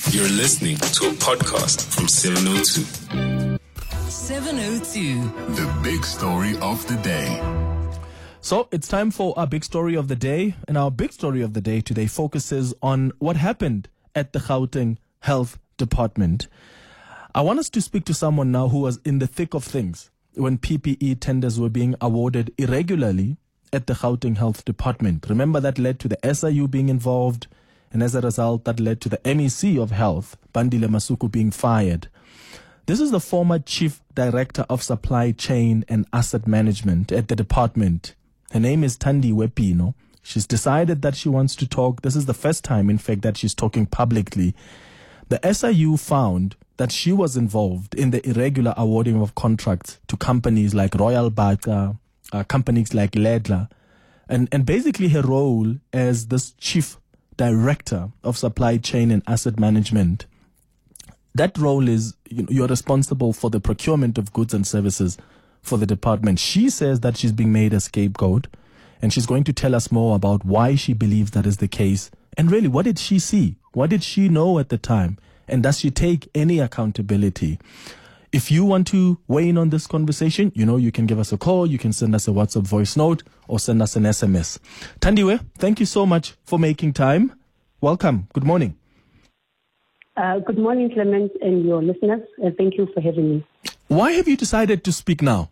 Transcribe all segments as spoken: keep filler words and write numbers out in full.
You're listening to a podcast from seven oh two. seven oh two. The big story of the day. So it's time for our big story of the day. And our big story of the day today focuses on what happened at the Gauteng Health Department. I want us to speak to someone now who was in the thick of things when P P E tenders were being awarded irregularly at the Gauteng Health Department. Remember, that led to the S I U being involved. And as a result, that led to the M E C of Health, Bandile Masuku, being fired. This is the former Chief Director of Supply Chain and Asset Management at the department. Her name is Thandiwe Pino. She's decided that she wants to talk. This is the first time, in fact, that she's talking publicly. The S I U found that she was involved in the irregular awarding of contracts to companies like Royal Baka, uh, companies like Ledla, and, and basically her role as this Chief Director of Supply Chain and Asset Management. That role is, you know, you're responsible for the procurement of goods and services for the department. She says that she's being made a scapegoat, and she's going to tell us more about why she believes that is the case. And really, what did she see? What did she know at the time? And does she take any accountability? If you want to weigh in on this conversation, you know, you can give us a call, you can send us a WhatsApp voice note, or send us an S M S. Thandiwe, thank you so much for making time. Welcome. Good morning. Uh, good morning, Clement, and your listeners. Uh, thank you for having me. Why have you decided to speak now?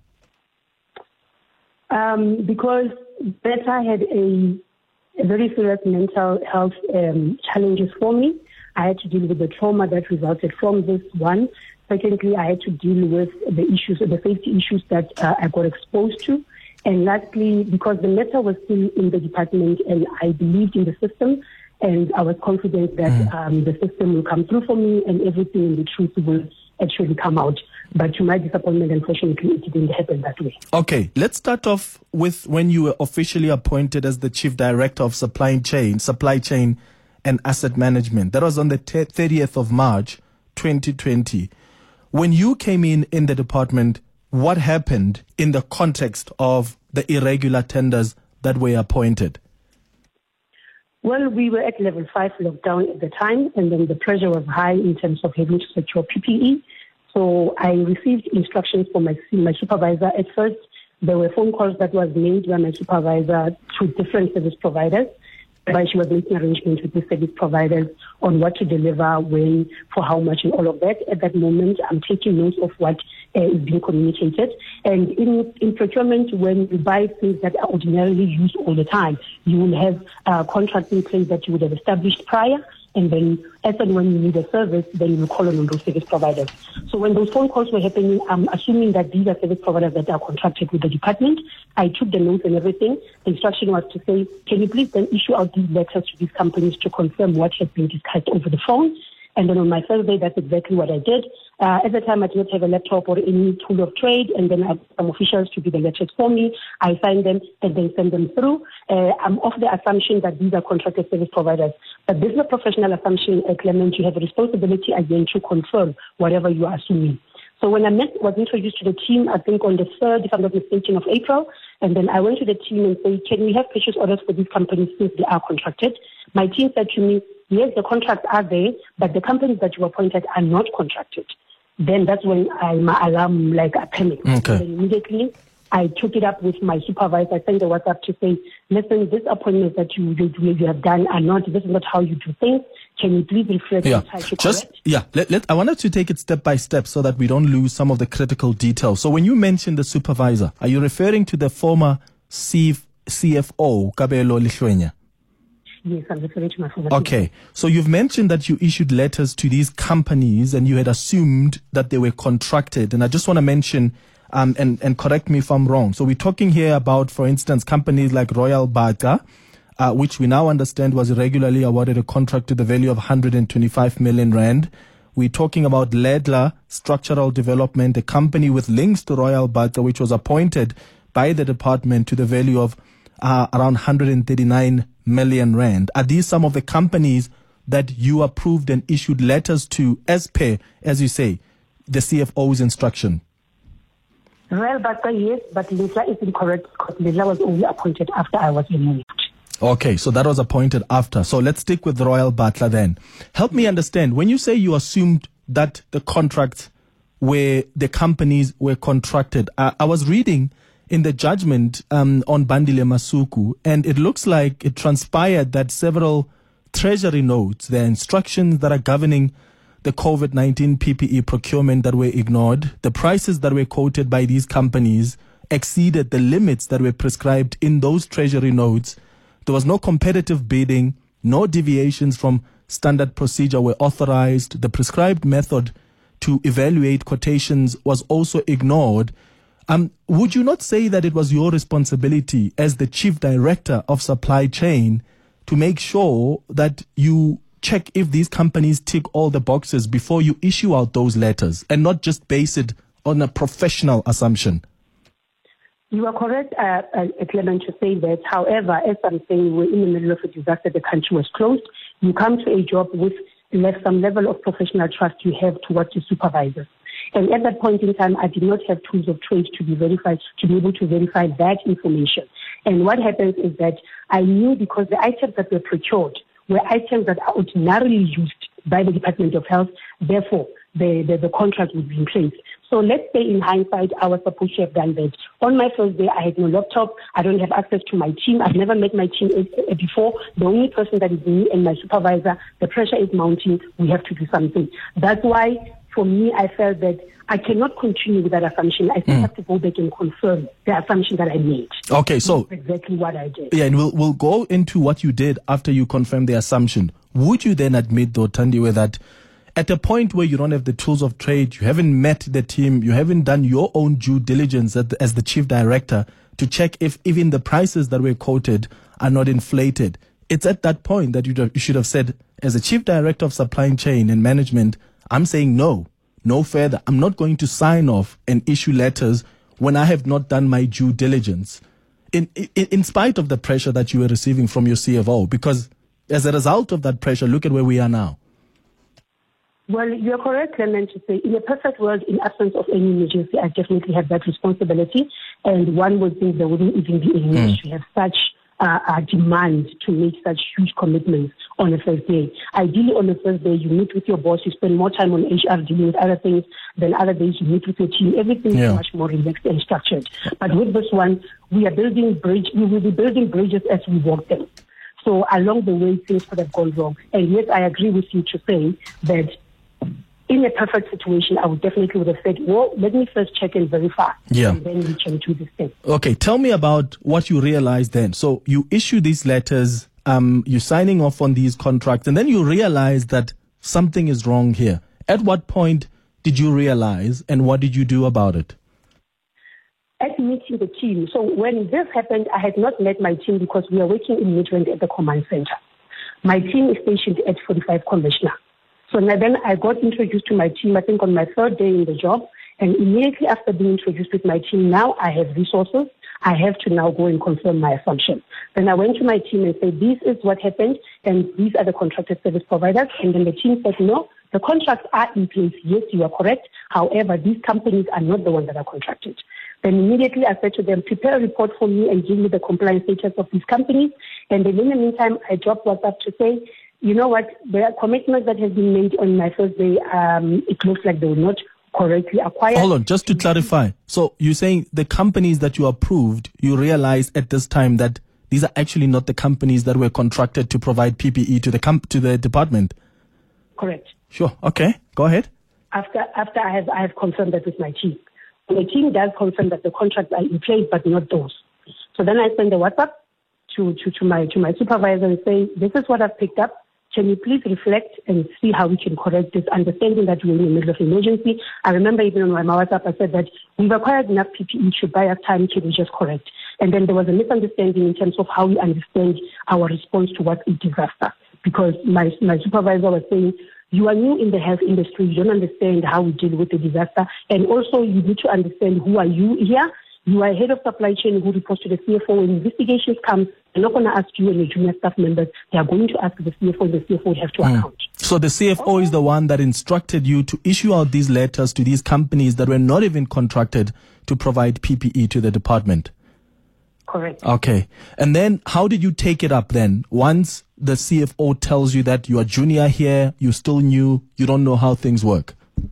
Um, because Beta had a, a very serious mental health um, challenges for me. I had to deal with the trauma that resulted from this one. Secondly, I had to deal with the issues, the safety issues that uh, I got exposed to. And lastly, because the matter was still in the department and I believed in the system, and I was confident that mm. um, the system will come through for me and everything in the truth will actually come out. But to my disappointment, unfortunately, it didn't happen that way. Okay, let's start off with when you were officially appointed as the Chief Director of Supply Chain, Supply Chain and Asset Management. That was on the thirtieth of March, twenty twenty. When you came in in the department, what happened in the context of the irregular tenders that were appointed? Well, we were at level five lockdown at the time, and then the pressure was high in terms of having to secure P P E. So I received instructions from my, my supervisor. At first, there were phone calls that was made by my supervisor to different service providers, whereby she was making arrangements with the service providers on what to deliver, when, for how much, and all of that. At that moment, I'm taking notes of what uh, is being communicated. And in, in procurement, when you buy things that are ordinarily used all the time, you will have uh, contracts in place that you would have established prior. And then as and when you need a service, then you will call on those service providers. So when those phone calls were happening, I'm assuming that these are service providers that are contracted with the department. I took the notes and everything. The instruction was to say, can you please then issue out these letters to these companies to confirm what has been discussed over the phone? And then on my first day, that's exactly what I did. Uh, at the time, I did not have a laptop or any tool of trade, and then I had some officials to do the letters for me. I signed them and then send them through. Uh, I'm of the assumption that these are contracted service providers. But this is a professional assumption, uh, Clement. You have a responsibility again to confirm whatever you are assuming. So when I met, was introduced to the team, I think on the third, if I'm not mistaken, of April, and then I went to the team and said, can we have purchase orders for these companies since they are contracted? My team said to me, yes, the contracts are there, but the companies that you appointed are not contracted. Then that's when I, my alarm, like, I panicked. Okay. And then immediately, I took it up with my supervisor. I sent a WhatsApp to say, listen, these appointments that you, you, you have done are not, this is not how you do things. Can you please reflect yeah. and try to Just, correct? Yeah, let, let, I wanted to take it step by step so that we don't lose some of the critical details. So when you mentioned the supervisor, are you referring to the former C F O, Kabelo Lishwenya? Yes, I'm referring to my former. Okay, so you've mentioned that you issued letters to these companies and you had assumed that they were contracted. And I just want to mention, um, and, and correct me if I'm wrong. So we're talking here about, for instance, companies like Royal Baka, uh, which we now understand was irregularly awarded a contract to the value of one hundred twenty-five million rand. We're talking about Ledla Structural Development, a company with links to Royal Baka, which was appointed by the department to the value of uh, around one hundred thirty-nine million rand. Are these some of the companies that you approved and issued letters to as per, as you say, the C F O's instruction? Royal Baka, yes, but Lisa is incorrect because Lisa was only appointed after I was removed. Okay, so that was appointed after. So let's stick with Royal Butler then. Help me understand, when you say you assumed that the contracts where the companies were contracted, I, I was reading in the judgment um, on Bandile Masuku, and it looks like it transpired that several treasury notes, the instructions that are governing the COVID nineteen P P E procurement that were ignored, the prices that were quoted by these companies exceeded the limits that were prescribed in those treasury notes. There was no competitive bidding, no deviations from standard procedure were authorized. The prescribed method to evaluate quotations was also ignored. Um, would you not say that it was your responsibility as the chief director of supply chain to make sure that you check if these companies tick all the boxes before you issue out those letters and not just base it on a professional assumption? You are correct, uh, uh, Clement, to say that. However, as I'm saying, we're in the middle of a disaster. The country was closed. You come to a job with less, some level of professional trust you have towards your supervisors. And at that point in time, I did not have tools of trade to be verified, to be able to verify that information. And what happens is that I knew, because the items that were procured were items that are ordinarily used by the Department of Health, therefore the, the, the contract would be in place. So let's say in hindsight, I was supposed to have done that. On my first day, I had no laptop. I don't have access to my team. I've never met my team before. The only person that is me and my supervisor, the pressure is mounting. We have to do something. That's why, for me, I felt that I cannot continue with that assumption. I still mm. have to go back and confirm the assumption that I made. Okay, so that's exactly what I did. Yeah, and we'll we'll go into what you did after you confirmed the assumption. Would you then admit, though, Thandiwe, that at a point where you don't have the tools of trade, you haven't met the team, you haven't done your own due diligence as the, as the chief director to check if even the prices that were quoted are not inflated, it's at that point that you you should have said, as a chief director of supply chain and management, I'm saying no, no further. I'm not going to sign off and issue letters when I have not done my due diligence, in, in, in spite of the pressure that you were receiving from your C F O, because as a result of that pressure, look at where we are now. Well, you're correct, Clement, to say in a perfect world, in absence of any emergency, I definitely have that responsibility. And one would think there wouldn't even be a need mm. to have such uh, a demand to make such huge commitments on the first day. Ideally, on the first day, you meet with your boss, you spend more time on H R dealing with other things than other days you meet with your team. Everything yeah. is much more relaxed and structured. But with this one, we are building bridge. We will be building bridges as we walk them. So along the way, things could have gone wrong. And yes, I agree with you to say that in a perfect situation, I would definitely would have said, well, let me first check and verify. Yeah. And then we can do this thing. Okay, tell me about what you realized then. So you issue these letters, um, you're signing off on these contracts, and then you realize that something is wrong here. At what point did you realize, and what did you do about it? At meeting the team. So when this happened, I had not met my team because we are working in Midrand at the command center. My team is stationed at forty-five Commissioner. So now then I got introduced to my team, I think on my third day in the job. And immediately after being introduced with my team, now I have resources. I have to now go and confirm my assumption. Then I went to my team and said, this is what happened, and these are the contracted service providers. And then the team said, no, the contracts are in place. Yes, you are correct. However, these companies are not the ones that are contracted. Then immediately I said to them, prepare a report for me and give me the compliance status of these companies. And then in the meantime, I dropped WhatsApp to say, you know what, the commitment that has been made on my first day, um, it looks like they were not correctly acquired. Hold on, just to clarify. So you're saying the companies that you approved, you realized at this time that these are actually not the companies that were contracted to provide P P E to the comp- to the department? Correct. Sure. Okay. Go ahead. After after I have I have confirmed that with my team. The team does confirm that the contracts are in place, but not those. So then I send a WhatsApp to, to, to my to my supervisor and say, this is what I've picked up. Can you please reflect and see how we can correct this, understanding that we're in the middle of emergency? I remember even on my WhatsApp, I said that we've acquired enough P P E to buy us time to just correct. And then there was a misunderstanding in terms of how we understand our response towards a disaster. Because my, my supervisor was saying, you are new in the health industry, you don't understand how we deal with the disaster. And also you need to understand who are you here. You are head of supply chain who reports to the C F O. When investigations come, they're not going to ask you and your junior staff members. They are going to ask the C F O. The C F O would have to mm. account. So the C F O is the one that instructed you to issue out these letters to these companies that were not even contracted to provide P P E to the department. Correct. Okay. And then how did you take it up then? Once the C F O tells you that you are junior here, you still new, you don't know how things work.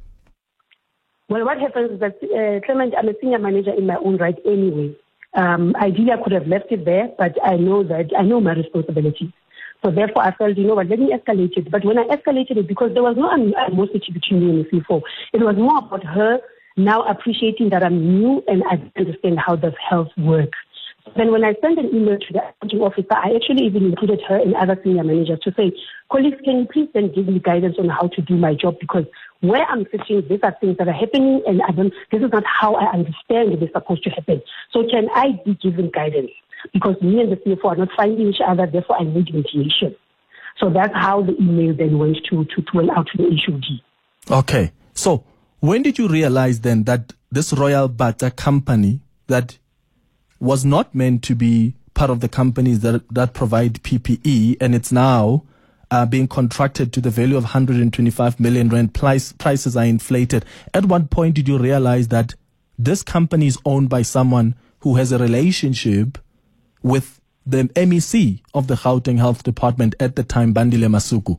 Well, what happens is that, uh, Clement, I'm a senior manager in my own right anyway. Um, ideally, I could have left it there, but I know that I know my responsibilities. So therefore, I felt, you know what, let me escalate it. But when I escalated it, because there was no animosity between me and the C F O, it was more about her now appreciating that I'm new and I understand how does health work. Then when I sent an email to the accounting officer, I actually even included her and other senior managers to say, colleagues, can you please then give me guidance on how to do my job? Because where I'm sitting, these are things that are happening and I don't, this is not how I understand they're supposed to happen. So can I be given guidance? Because me and the C F O are not finding each other, therefore I need mediation. So that's how the email then went to, to, to went out to the H O D. Okay. So when did you realize then that this Royal Bata company that was not meant to be part of the companies that that provide P P E, and it's now uh, being contracted to the value of one hundred twenty-five million rand, price, prices are inflated. At what point did you realize that this company is owned by someone who has a relationship with the M E C of the Gauteng Health Department at the time, Bandile Masuku?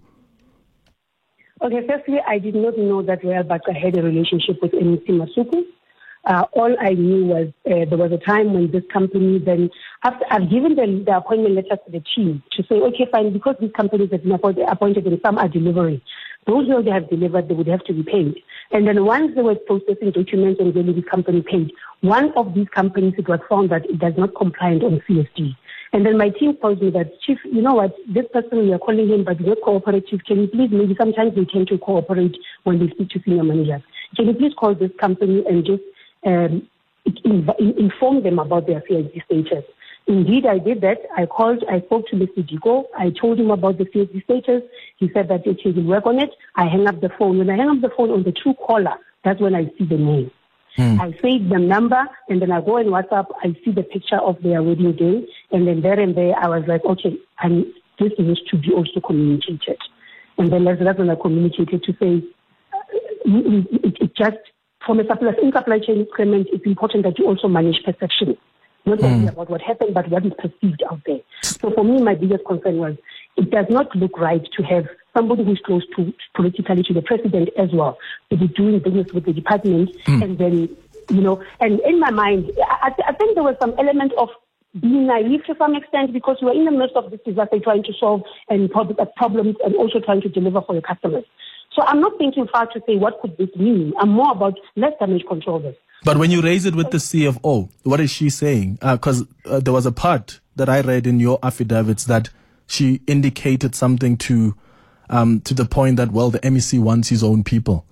Okay, firstly, I did not know that Royal Bata had a relationship with M E C Masuku. Uh, all I knew was uh, there was a time when this company then, after I've given the, the appointment letter to the team to say, okay, fine, because these companies have been appointed and some are delivering, those who they have delivered, they would have to be paid. And then once they were processing documents and getting this company paid, one of these companies, it was found that it does not compliant on C S D. And then my team told me that, Chief, you know what, this person, we are calling him, but he's not cooperative. Can you please, maybe sometimes they tend to cooperate when they speak to senior managers. Can you please call this company and just Um, inform them about their C S D status? Indeed, I did that. I called, I spoke to Mister Diko. I told him about the C S D status. He said that he will work on it. I hang up the phone. When I hang up the phone on the true caller, that's when I see the name. Hmm. I save the number, and then I go on WhatsApp. I see the picture of their wedding day, and then there and there, I was like, okay, and this needs to be also communicated. And then that's when I communicated to say, it, it just, from a supply, in supply chain increment, it's important that you also manage perception, not mm. only about what happened, but what is perceived out there. So for me, my biggest concern was it does not look right to have somebody who's close to politically to the president as well to be doing business with the department, mm. and then, you know, and in my mind, I, I think there was some element of being naive to some extent because we were in the midst of this disaster trying to solve and problems and also trying to deliver for your customers. So I'm not thinking far to say what could this mean. I'm more about let's damage control this. But when you raise it with the C F O, what is she saying? Because uh, uh, there was a part that I read in your affidavits that she indicated something to um, to the point that, well, the M E C wants his own people.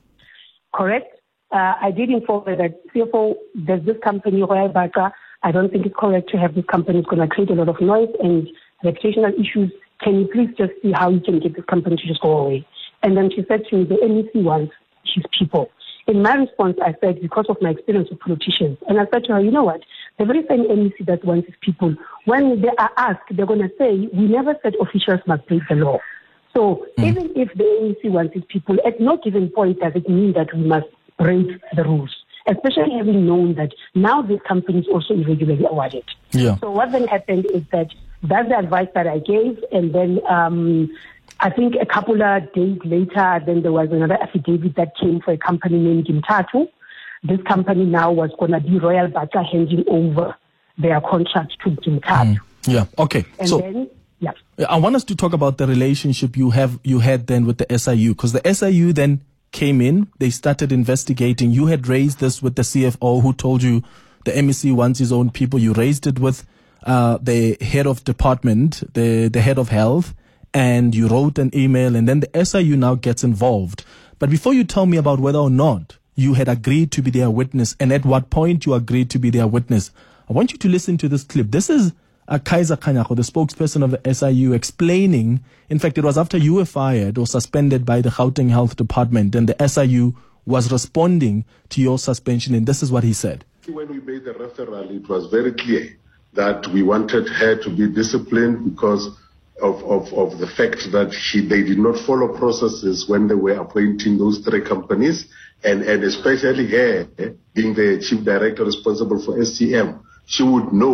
Correct. Uh, I did inform her that C F O, there's this company, Royal Bata. I don't think it's correct to have this company. It's going to create a lot of noise and reputational issues. Can you please just see how you can get this company to just go away? And then she said to me, the M E C wants his people. In my response, I said, because of my experience with politicians, and I said to her, you know what, the very same M E C that wants his people, when they are asked, they're going to say, we never said officials must break the law. So mm. even if the M E C wants his people, at no given point does it mean that we must break the rules, especially having known that now this company is also irregularly awarded. Yeah. So what then happened is that that's the advice that I gave, and then um, I think a couple of days later, then there was another affidavit that came for a company named Gimtatu. This company now was going to be Royal Bata handing over their contract to Gimtatu. Mm, yeah, okay. And so then, yeah. I want us to talk about the relationship you have you had then with the S I U, because the S I U then came in, they started investigating. You had raised this with the C F O who told you the M E C wants his own people. You raised it with uh, the head of department, the, the head of health, and you wrote an email, and then the S I U now gets involved. But before you tell me about whether or not you had agreed to be their witness and at what point you agreed to be their witness, I want you to listen to this clip. This is uh, Kaiser Kanyako, the spokesperson of the S I U, explaining, in fact, it was after you were fired or suspended by the Gauteng Health Department, and the S I U was responding to your suspension, and this is what he said. When we made the referral, it was very clear that we wanted her to be disciplined because Of, of, of the fact that she, they did not follow processes when they were appointing those three companies, and, and especially her, being the chief director responsible for S C M, she would know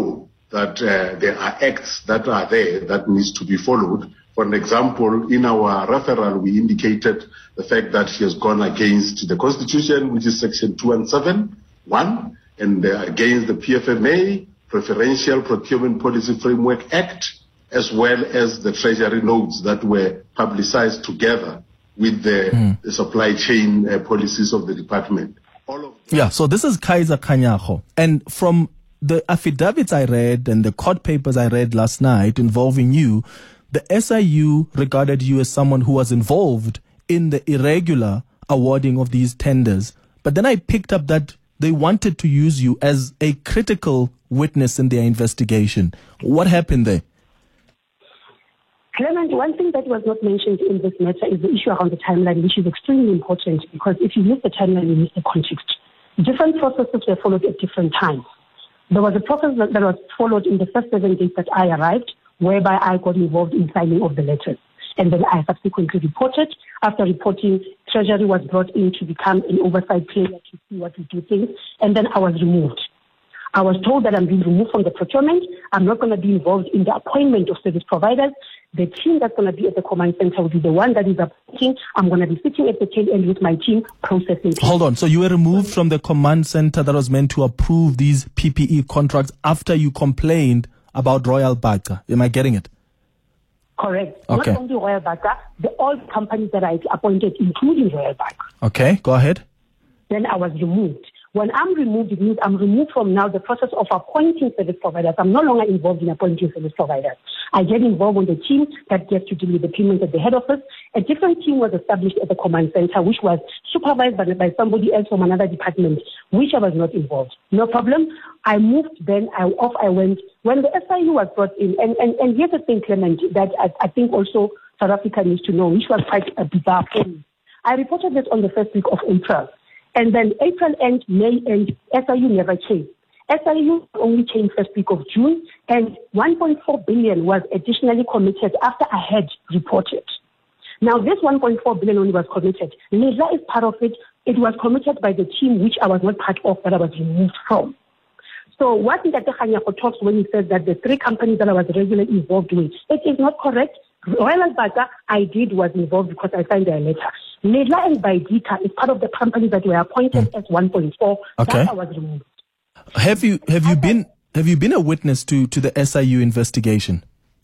that uh, there are acts that are there that needs to be followed. For an example, in our referral, we indicated the fact that she has gone against the Constitution, which is Section two and seven, one, and uh, against the P F M A, Preferential Procurement Policy Framework Act, as well as the Treasury notes that were publicized together with the, mm. the supply chain uh, policies of the department. All of yeah, so this is Kaiser Kganyago. And from the affidavits I read and the court papers I read last night involving you, the S I U regarded you as someone who was involved in the irregular awarding of these tenders. But then I picked up that they wanted to use you as a critical witness in their investigation. What happened there? Clement, one thing that was not mentioned in this matter is the issue around the timeline, which is extremely important because if you miss the timeline, you miss the context. Different processes were followed at different times. There was a process that, that was followed in the first seven days that I arrived, whereby I got involved in signing of the letters. And then I subsequently reported. After reporting, Treasury was brought in to become an oversight player to see what we do things. And then I was removed. I was told that I'm being removed from the procurement. I'm not going to be involved in the appointment of service providers. The team that's going to be at the command center will be the one that is appointing. I'm going to be sitting at the tail end with my team processing. Hold on. So you were removed from the command center that was meant to approve these P P E contracts after you complained about Royal Baka. Am I getting it? Correct. Okay. Not only Royal Baka, the all companies that I appointed, including Royal Baka. Okay, go ahead. Then I was removed. When I'm removed, it means I'm removed from now the process of appointing service providers. I'm no longer involved in appointing service providers. I get involved with the team that gets to deal with the payments at the head office. A different team was established at the command center, which was supervised by, by somebody else from another department, which I was not involved. No problem. I moved then, I, off I went. When the S I U was brought in, and, and, and here's the thing, Clement, that I, I think also South Africa needs to know, which was quite a bizarre thing. I reported this on the first week of April. And then April end, May end, S I U never came. S I U only came first week of June, and one point four billion was additionally committed after I had reported. Now, this one point four billion only was committed. Leza is part of it. It was committed by the team, which I was not part of, but I was removed from. So what Ntate Kganyago talks when he says that the three companies that I was regularly involved with, it is not correct. Royal Baka, I did was involved because I signed their letter. Nedla and Baidika is part of the companies that were appointed mm. as one point four. Okay. That I was removed. Have you have you I, been have you been a witness to, to the S I U investigation?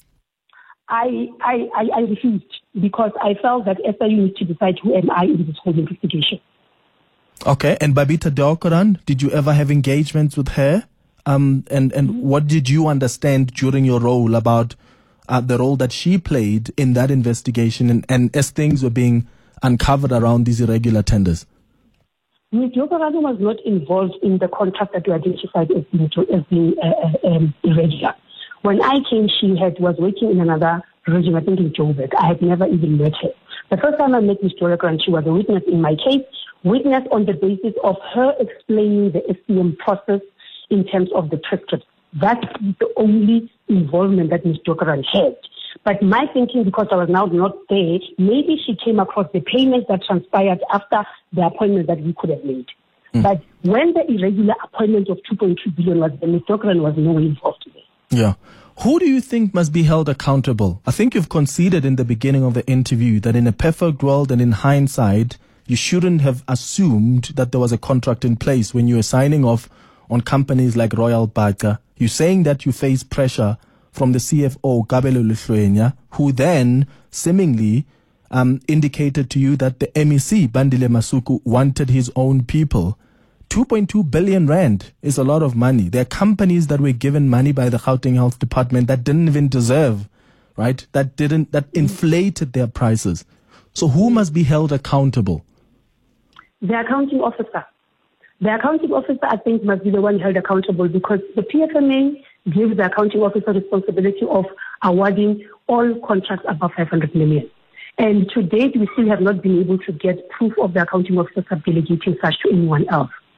I, I I I refused because I felt that S I U needs to decide who am I in this whole investigation. Okay, and Babita Deokaran, did you ever have engagements with her? Um, and and mm-hmm. what did you understand during your role about uh, the role that she played in that investigation, and, and as things were being uncovered around these irregular tenders? Miz Deokaran was not involved in the contract that we identified as being, as being uh, um, irregular. When I came, she had was working in another region, I think in Joburg. I had never even met her. The first time I met Miz Deokaran, she was a witness in my case, witness on the basis of her explaining the S C M process in terms of the transcripts. That's the only involvement that Miz Deokaran had. But my thinking, because I was now not there, maybe she came across the payments that transpired after the appointment that we could have made. Mm. But when the irregular appointment of two point two billion was there, Miz Deokaran was nowhere involved there. Yeah. Who do you think must be held accountable? I think you've conceded in the beginning of the interview that in a perfect world and in hindsight, you shouldn't have assumed that there was a contract in place when you were signing off on companies like Royal Baka. You're saying that you face pressure from the C F O, Kabelo Lehlwenya, who then seemingly um, indicated to you that the M E C, Bandile Masuku, wanted his own people. two point two billion rand is a lot of money. There are companies that were given money by the Gauteng Health Department that didn't even deserve, right? That didn't, that inflated their prices. So who must be held accountable? The accounting officer. The accounting officer, I think, must be the one held accountable because the P F M A gives the accounting officer responsibility of awarding all contracts above five hundred million. And to date, we still have not been able to get proof of the accounting officer delegating such to anyone else.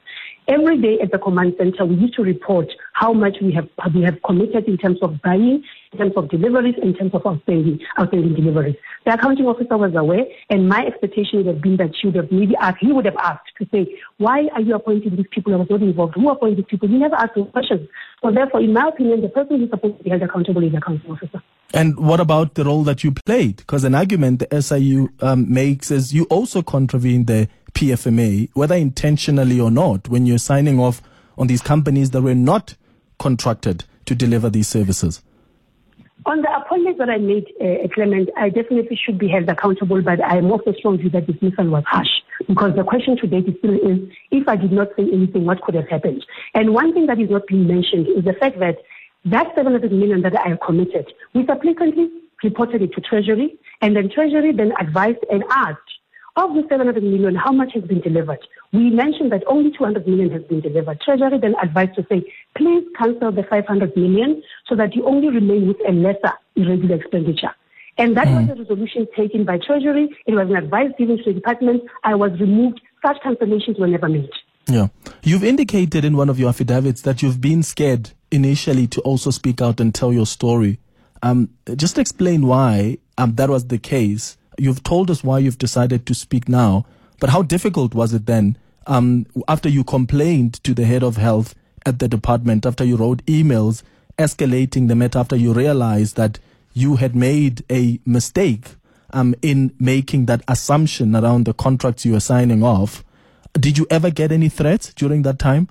Every day at the command center, we used to report how much we have we have committed in terms of buying, in terms of deliveries, in terms of outstanding, outstanding deliveries. The accounting officer was aware, and my expectation would have been that she would have maybe asked, he would have asked to say, why are you appointing these people? I was not involved. Who appointed these people? He never asked those questions. So therefore, in my opinion, the person who's supposed to be held accountable is the accounting officer. And what about the role that you played? Because an argument the S I U um, makes is you also contravened the P F M A, whether intentionally or not, when you're signing off on these companies that were not contracted to deliver these services. On the appointments that I made, uh, Clement, I definitely should be held accountable, but I am also strong view that dismissal was harsh. Because the question today still is, if I did not say anything, what could have happened? And one thing that is not being mentioned is the fact that that seven hundred million that I committed, we subsequently reported it to Treasury, and then Treasury then advised and asked, of the seven hundred million, how much has been delivered? We mentioned that only two hundred million has been delivered. Treasury then advised to say, please cancel the five hundred million so that you only remain with a lesser irregular expenditure. And that mm. was a resolution taken by Treasury. It was an advice given to the department. I was removed. Such cancellations were never made. Yeah. You've indicated in one of your affidavits that you've been scared initially to also speak out and tell your story. Um, just explain why um, that was the case. You've told us why you've decided to speak now, but how difficult was it then um, after you complained to the head of health at the department, after you wrote emails escalating the matter, after you realized that you had made a mistake um, in making that assumption around the contracts you were signing off? Did you ever get any threats during that time?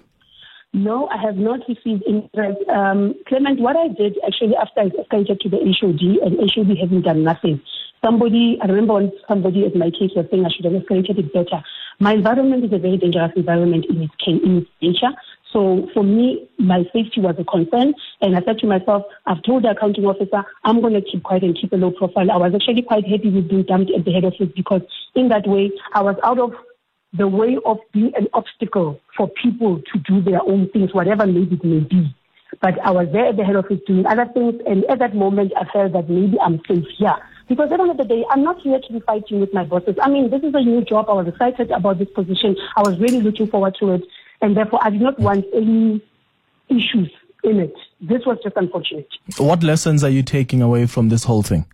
No, I have not received any threats. Um, Clement, what I did actually after I escalated to the H O D, and H O D hasn't done nothing. Somebody, I remember when somebody at my case was saying I should have escalated it better. My environment is a very dangerous environment in its, in its nature. So for me, my safety was a concern. And I said to myself, I've told the accounting officer, I'm going to keep quiet and keep a low profile. I was actually quite happy with being dumped at the head office because in that way, I was out of the way of being an obstacle for people to do their own things, whatever maybe it may be. But I was there at the head office doing other things, and at that moment, I felt that maybe I'm safe here. Because at the end of the day, I'm not here to be fighting with my bosses. I mean, this is a new job. I was excited about this position. I was really looking forward to it. And therefore, I did not want any issues in it. This was just unfortunate. What lessons are you taking away from this whole thing?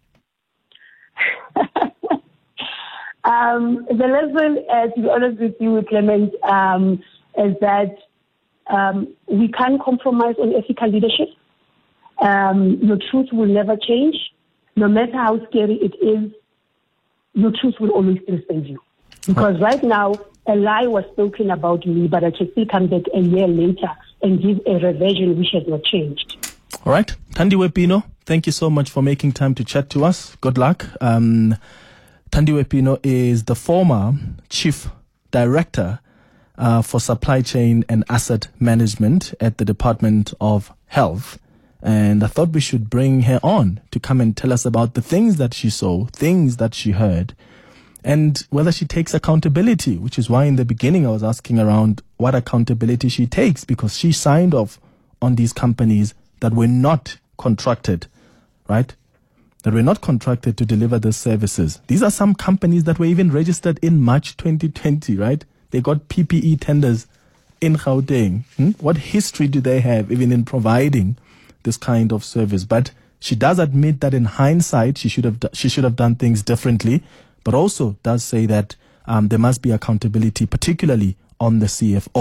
um, the lesson, uh, to be honest with you, Clement, um, is that um, we can't compromise on ethical leadership. Um, your truth will never change. No matter how scary it is, your truth will always still save you. Because right now, a lie was spoken about me, but I can still come back a year later and give a reversion which has not changed. All right. Thandiwe Pino, thank you so much for making time to chat to us. Good luck. Um, Thandiwe Pino is the former Chief Director uh, for Supply Chain and Asset Management at the Department of Health. And I thought we should bring her on to come and tell us about the things that she saw, things that she heard, and whether she takes accountability, which is why in the beginning I was asking around what accountability she takes, because she signed off on these companies that were not contracted, right? That were not contracted to deliver the services. These are some companies that were even registered in March twenty twenty, right? They got P P E tenders in Gauteng. Hmm? What history do they have even in providing this kind of service? But she does admit that in hindsight, she should have she should have done things differently, but also does say that um, there must be accountability, particularly on the C F O.